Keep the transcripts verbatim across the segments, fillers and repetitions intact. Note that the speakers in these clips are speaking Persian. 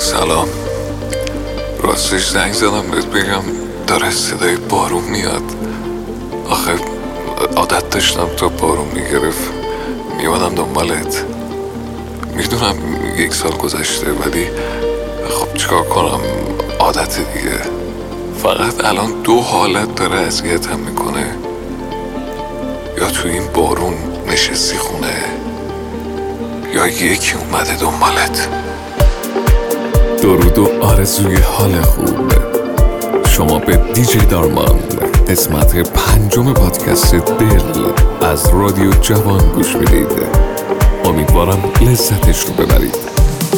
سلام. راستش زنگ زدم بهت بگم داره صدای بارون میاد. آخه عادت داشتم تا بارون میگرفت میومدم دنبالت. میدونم یک سال گذشته ولی خب چیکار کنم، عادت دیگه. فقط الان دو حالت داره اذیتم میکنه، یا تو این بارون نشستی خونه یا یکی اومده دنبالت. درود و آرزوی حال خوب. شما به دیجی دارمان قسمت پنجم پادکست دل از رادیو جوان گوش میدید. امیدوارم لذتش رو ببرید.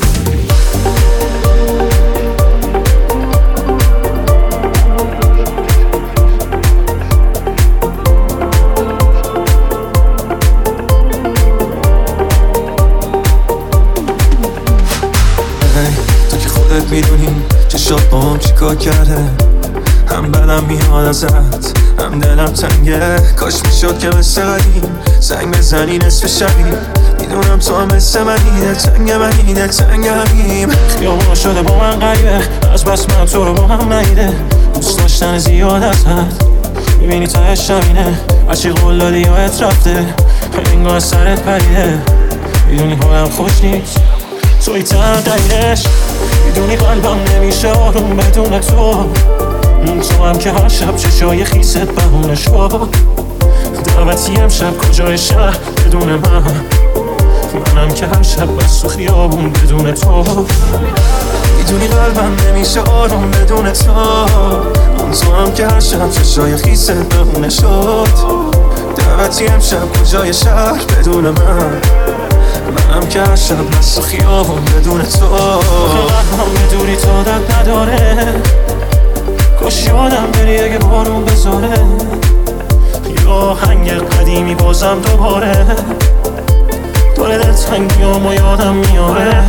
میدونی چشات با هم چیکار کرده، هم بدم میاد ازت هم دلم تنگه. کاش میشد که مثل قدیم زنگ بزنی نصف شبی. میدونم تو هم مثل منی، دل تنگ منی دل تنگ همیم. خیابون شده با من غریبه، از بس من تو رو با هم ندیده. دوست داشتن زیاد ازت میبینی تهش همینه. هرچی قول دادی یادت رفته، انگار سرت پریده. میدونی حالم خوش نیست، توی تن دلیلش. میدونی قلبم نمیشه آروم بدون تو. تو هم که هر شب چشای خیست بهونه شد. دعوتی امشب کجای شهر بدون من. منم که هر شب بس و خیابون بدون تو. میدونی قلبم نمیشه آروم بدون تو. تو هم که هر شب چشای خیست بهونه شد. دعوتی امشب کجای شهر بدون من. منم که هر شب بس و خیابون بدون تو. هم بدونی تو دد نداره، کاش یادم بری اگه بارون بذاره. یا هنگ قدیمی بازم دوباره داره دل تنگیامو یادم میاره.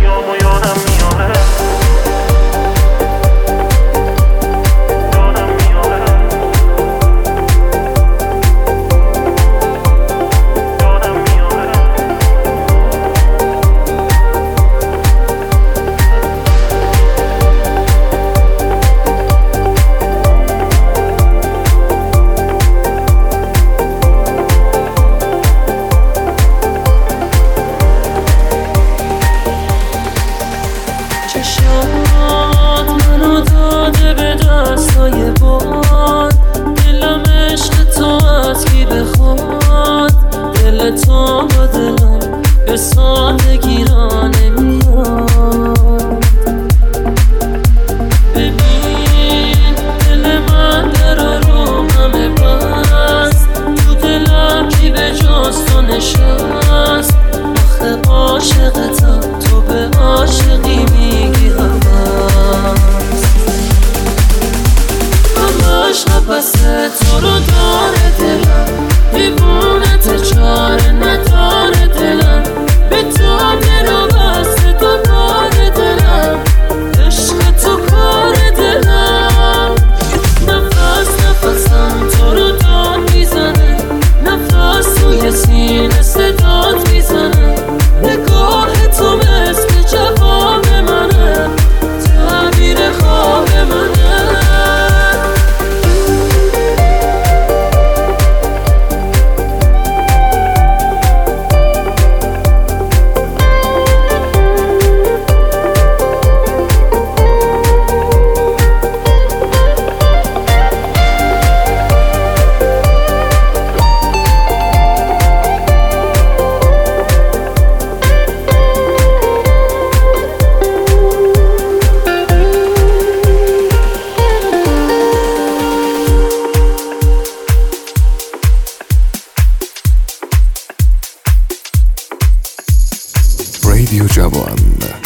رادیو جوان.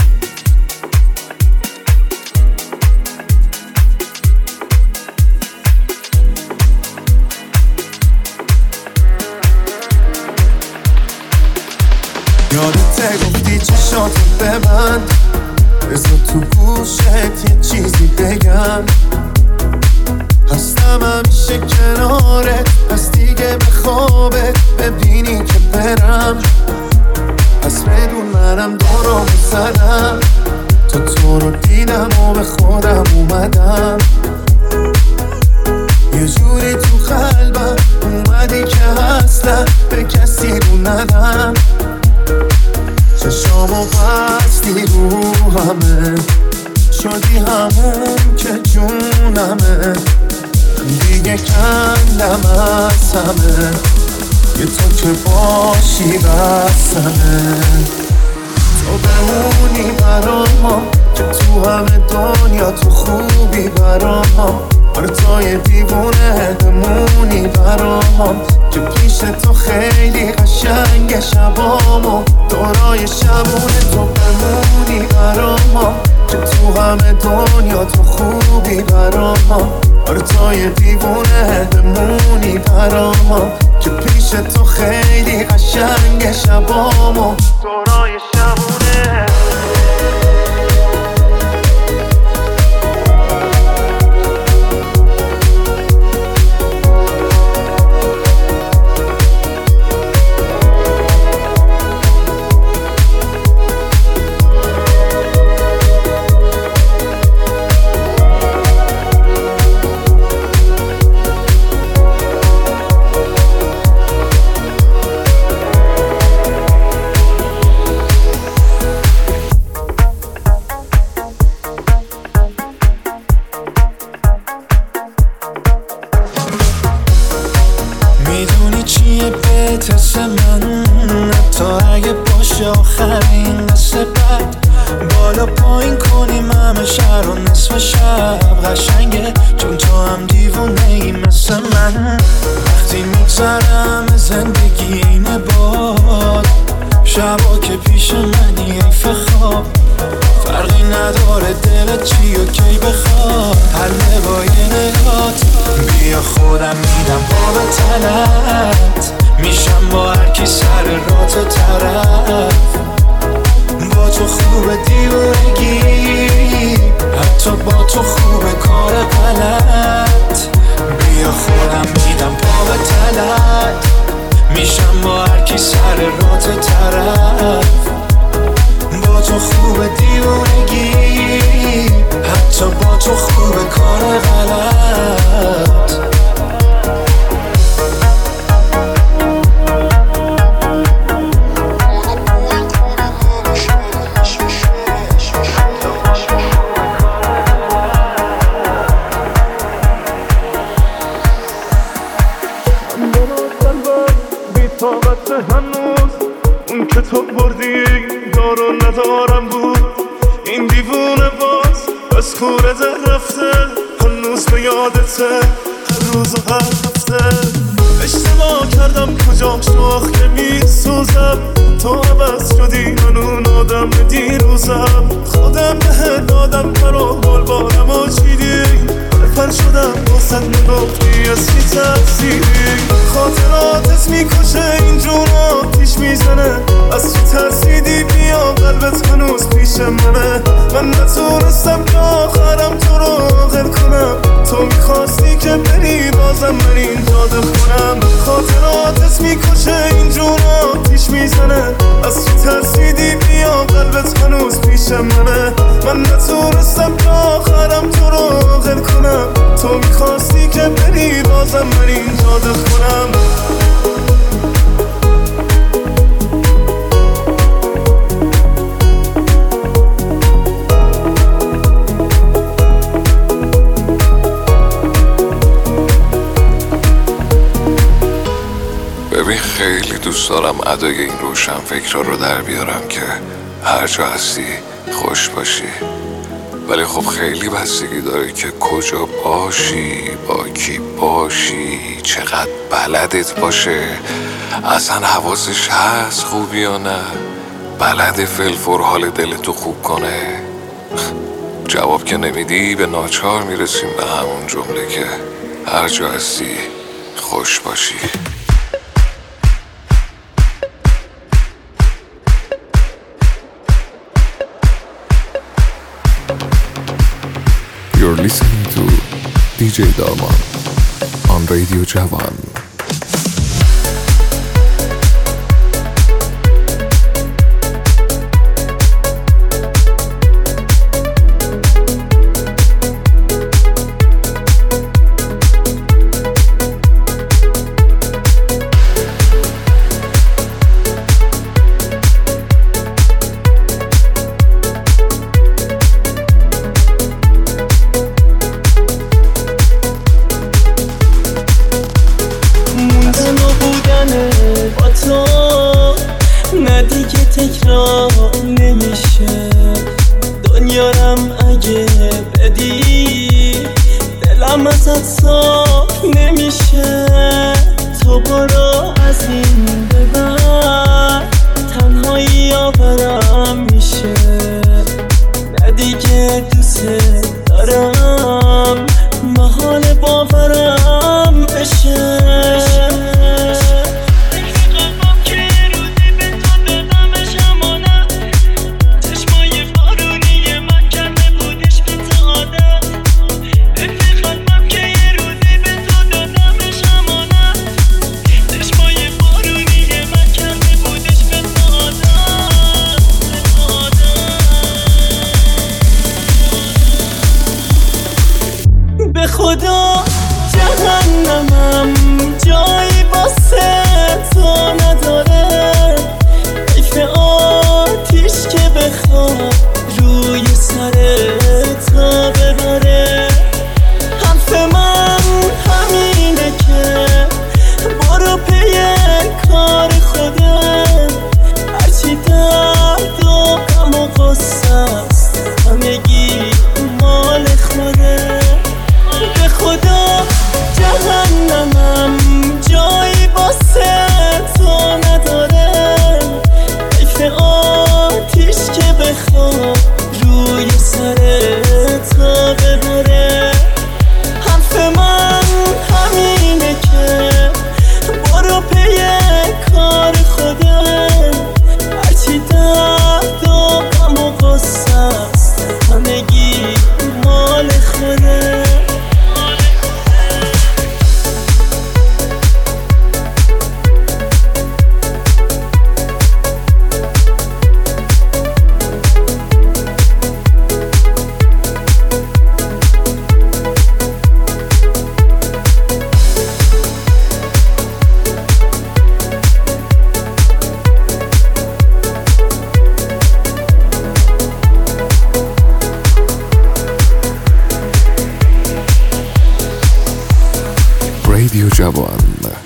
یادته گفتی چشاتو ببند، بذار تو گوشت یه چیزی بگم. هستم همیشه کنارت، پس دیگه به خوابت ببینی که برم. پس بدون منم دورو بزنم، تا تو رو دیدم و به خودم اومدم، یه جوری تو قلبم اومدی که اصلا به کسی رو ندم. چشامو بستی رو همه، شدی همون که جونمه، دیگه کندم از همه، یه تو که باشی بسمه. تو بمونی برام که تو همه دنیا تو خوبی برام، برای دیوونه بمونی برام که پیش تو خیلی قشنگ شبامو دورای شبونه. تو بمونی برام که تو همه دنیا تو خوبی برام، برای دیوونه بمونی برام که پیش تو خیلی قشنگ شبامو دورای شبونه. آخرین قصه بعد بالا پایین کنیم همه شهر و نصف شب قشنگه چون تو هم دیوونه ای مثل من. وقتی میگذرم زندگی اینه باد، شبا که پیش منی حیف خواب، فرقی نداره دلت چی و کی بخواد، حله با یه نگات. بیا خودم میدم پا به تنت، میشم با هر کی سر راه تو طرف، با تو خوبه دیوونگی، حتی با تو خوبه کار غلط. بیا خودم میدم پا به تنت، میشم با هر کی سر راه تو طرف، با تو خوبه دیوونگی، حتی با تو خوبه کار غلط. هنوز اون که تو بردی یارو ندارم بود، این دیوونه باز از کوره در رفته، هنوز به یادته هر روز و هر هفته. اشتباه کردم کجام شاخ که می سوزم، تو عوض شدی من اون آدم دیروزم، خودم به دادم پر و حال بارم و چیدی، پر شدم باست نگفتی از کی ترسیدی. خاطراتت میکشه این جون آتیش میزنه، از چی ترسیدی بیا قلبت هنوز پیش منه. من نتونستم که آخرم تو رو عاقل کنم، تو میخواستی که بری بازم من اینجا دل کنم. خاطراتت میکشه این جون آتیش میزنه، از چی ترسیدی بیا قلبت هنوز پیش منه. من نتونستم که آخرم تو رو عاقل کنم، تو میخواستی که بری بازم من اینجا دل کنم. ببین خیلی دوست دارم ادای این روشن فکرها رو در بیارم که هر جا هستی خوش باشی، ولی خب خیلی بستگی داره که کجا باشی، با کی باشی، چقدر بلدت باشه، اصلا حواسش هست خوبی یا نه، بلد فلفور حال دلتو خوب کنه. جواب که نمیدی به ناچار میرسیم به همون جمله که هر جا هستی خوش باشی. You're listening to دی جی Darman on Radio Javan. رادیو جوان.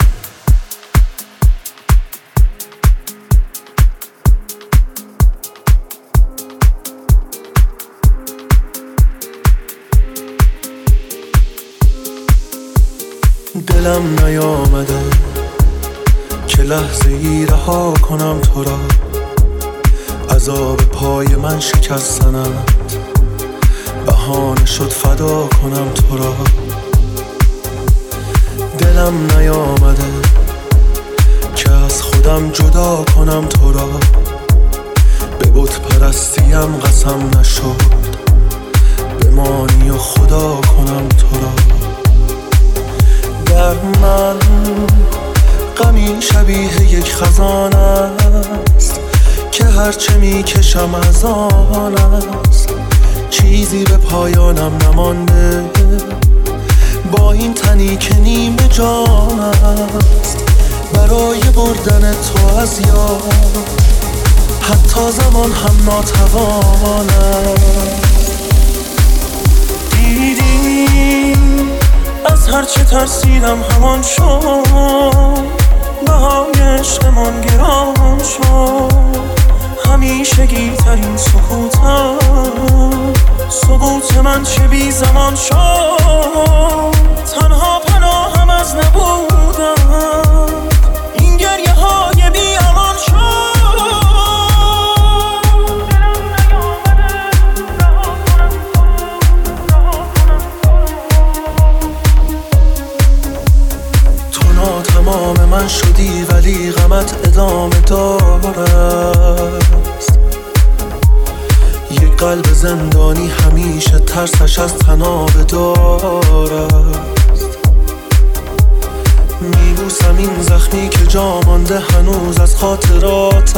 دلم نیامده که لحظه ای رها کنم تو را، عذاب پای من شکستنت بهانه شد فدا کنم تو را. دلم نیامده که از خودم جدا کنم تو را، به بت پرستیم قسم نشد بمانی و خدا کنم تو را. در من غمی شبیه یک خزان است که هرچه می کشم از آن است، چیزی به پایانم نمانده با این تنی که نیمه جان است. برای بردن تو از یاد حتی زمان هم ناتوان است. دیدی از هرچه ترسیدم همان شد، بهای عشقمان گران شد. همیشگی ترین سکوتم، سکوت من چه بی زمان شد. تنها پناهم از نبودم، این گریه های بی امان شد. تو ناتمام من شدی ولی غمت ادامه دارد. یک قلب زندانی همیشه ترسش از تناب دارد. میبوسم این زخمی که جا مانده هنوز از خاطراتت.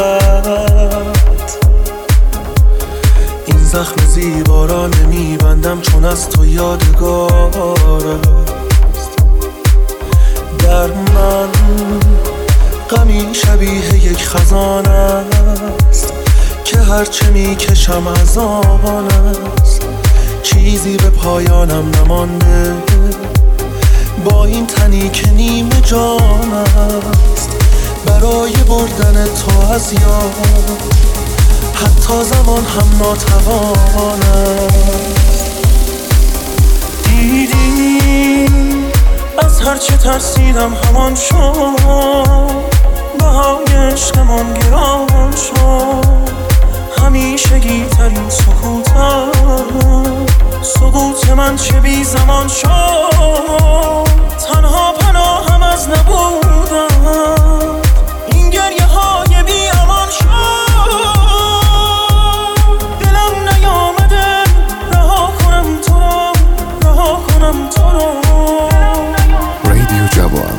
این زخم زیبا را نمیبندم چون از تو یادگار است. در من غمی شبیه یک خزان است که هرچه می کشم از آن است، چیزی به پایانم نمانده با این تنی که نیمه جان است. برای بردن تو از یاد حتی زمان هم ناتوان است. دیدی از هرچه ترسیدم همان شد، بهای عشقمان گران شد. همیشگی ترین سکوتم، سکوت من چه بی زمان شد. تنها پناهم از نبودم، این گریه های بی امان شد. دلم نیامده رها کنم تو را، رها کنم تو را. رادیو جوان.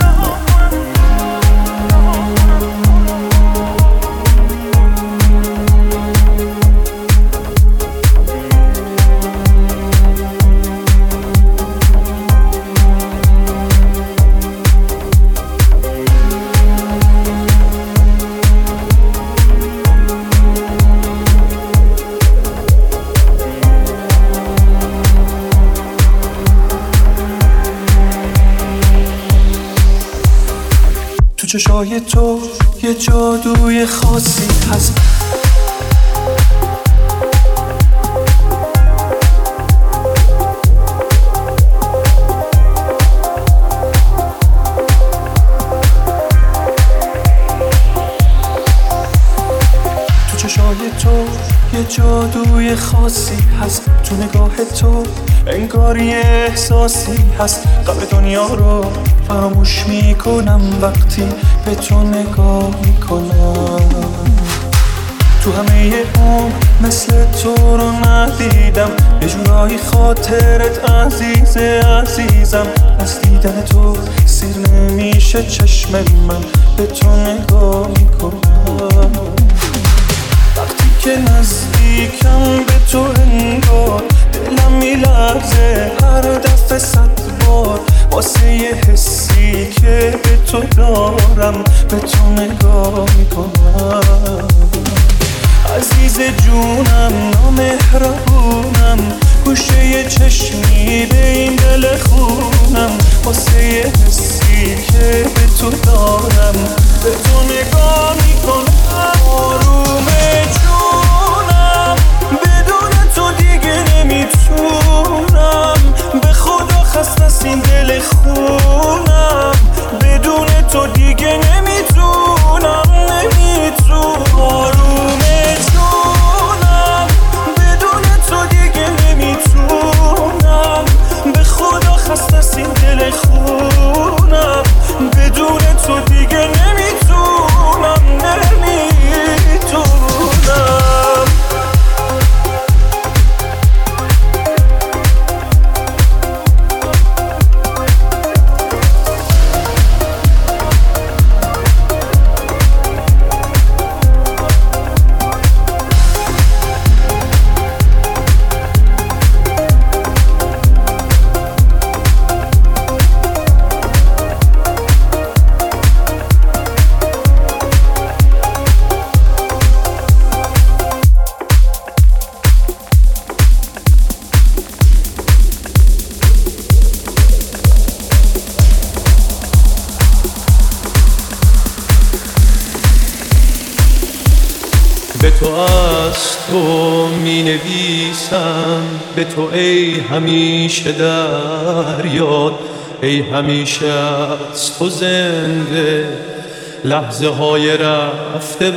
تو چشای تو یه جادوی خاصی هست. تو چشای تو یه جادوی خاصی هست. تو نگاه تو انگار یه احساسی هست. غم دنیا رو فراموش میکنم وقتی به تو نگاه میکنم. تو همه اون مثل تو رو ندیدم، یه جورایی خاطرت عزیز عزیزم. از دیدن تو سیر نمیشه چشم من، به تو نگاه میکنم. وقتی که نزدیکم به تو انگار دلم میلرزه هر دفعه صد بار، واسه یه حسی که به تو دارم به تو نگاه میکنم. عزیز جونم نامهربونم، گوشه چشمی به این دل خونم، واسه یه حسی که به تو دارم به تو نگاه میکنم. آروم جونم بدون تو دیگه نمیتونم، به خدا خسته از این دل خونم، بدون تو دیگه نمیتونم نمیتونم. آروم جونم بدون تو دیگه نمیتونم، به خدا خسته از این دل خونم، بدون تو دیگه نمیتونم نمیتونم. به تو از تو می نویسم، به تو ای همیشه در یاد، ای همیشه از تو زنده لحظه های رفته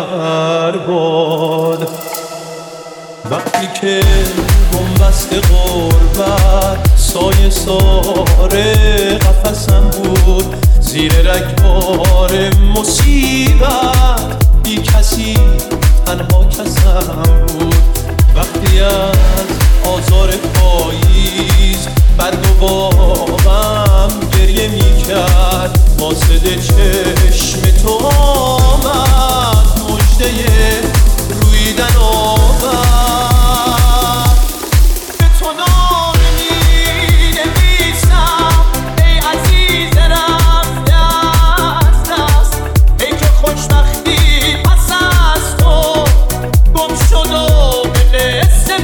برباد. وقتی که بنبست غربت سایه ساره قفسم بود، زیر رگبار مصیبت بی کسی تنها کسم بود. وقتی از آزار پاییز برگ و باغم گریه می کرد، واسه چشم تو آمد مژده رویدن آورد. به تو نامه می نویسم ای عزیز رفته از دست، ای که خوشبختی پس از تو گم شد و به قصه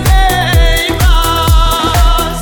پیوست.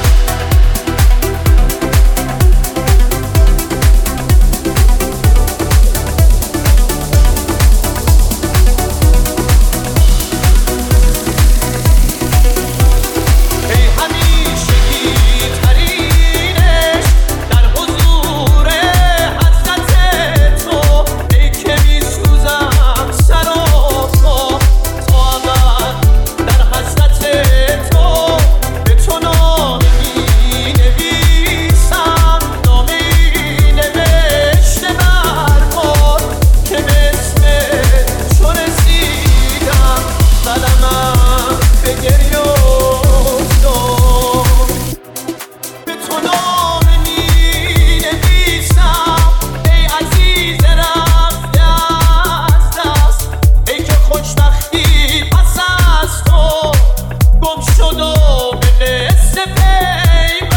ای همیشگی ترینش در حضور حضرت تو، ای که می سوزم سراپا تا ابد در حضرت تو. به تو نامه می نویسم، نامه نوشته بربار که به اسم تو رسیدم، قلمم به گریه افتاد. به تو نامه می نویسم ای عزیز رفته از دست، ای که خوشبختی پس از تو گم شد و به قصه پیوست.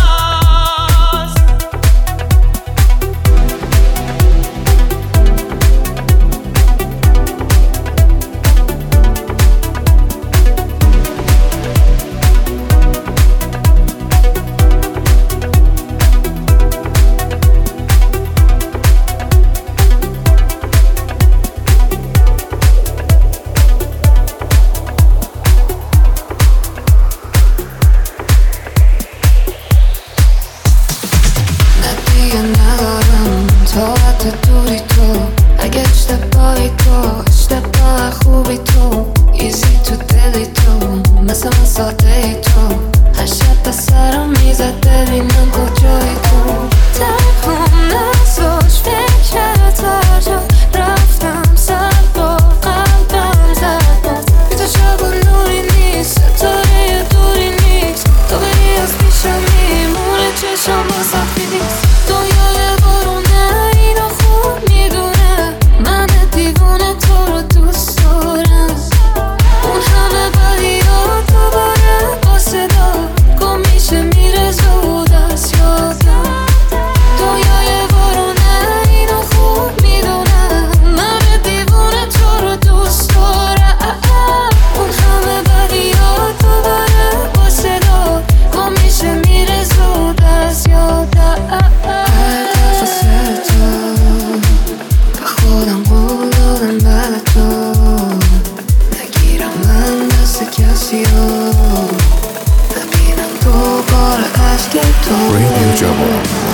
نه دیگه ندارم طاقت دوری تو، اگه اشتباهی تو اشتباه خوبی تو، ایزی تو دلی تو مثل من ساده ای تو، هر شب به سرم میزد ببینم کجایی تو. ترکم نزاش فکرت هر جا رفتم سر با قلبم زد باز، بی تو شب و نوری نیست، ستاره دوری نیست، تو بری از پیشم میمونه چشم با صفی نیست. دنیای بارونه اینو خوب میدونه، من دیوونه تو رو دوست دارم. اون همه بدی ها دوباره با صدا گم میشه میره زود از یادم. دنیای بارونه اینو مثل کسی رو نبینم دوباره عشق تو. رادیو جوان